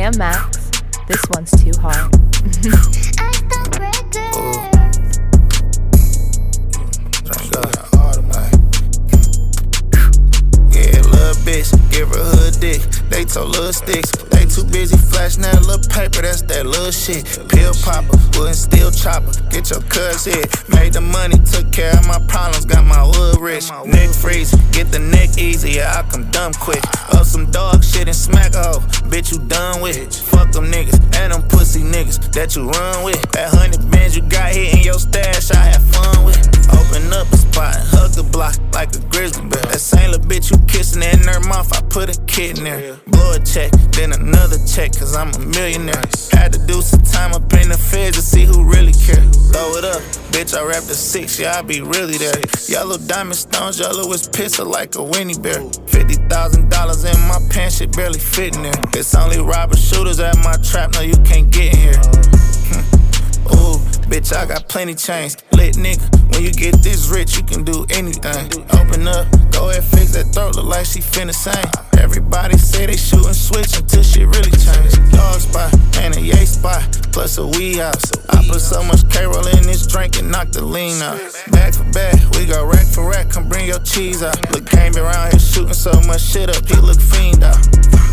Yeah, Max, this one's too hard. Yeah, little bitch, give her hood dick. They told little sticks. They too busy flashing that little paper, that's that little shit. Pill popper, wood and steel chopper. Get your cuz hit. Made the money, took care of my problems, got my wood rich. Neck freeze, get the neck easy, yeah, I come dumb quick. Up some dog shit and smack a hoe, bitch, you done with. Fuck them niggas and them pussy niggas that you run with. That 100 bands you got here in your stash, I had fun with. Open up a spot, hug the block like a grizzly bear. That same little bitch you kissing in her mouth, I put a kid in there. Blow a check, then another check, cause I'm a millionaire. Had to do some time up in the feds to see who really care. Throw it up, bitch, I rap the 6, yeah, I be really there. Yellow diamond stones, yellow is pisser like a Winnie Bear. $50,000 in my pants, shit barely fitting there. It's only robber shooters at my trap, no, you can't get in here. Ooh, bitch, I got plenty chains. Lit nigga, when you get this rich, you can do anything. Open up, go ahead, fix that throat, look like she finna sing. Everybody say they shoot and switch until shit really change. Dog spot, and a yay spot, plus a weed house. I put so much K-roll in this drink and knock the lean out. Bag for bag, we go rack for rack, come bring your cheese out. Look, came around here shooting so much shit up, he look fiend out.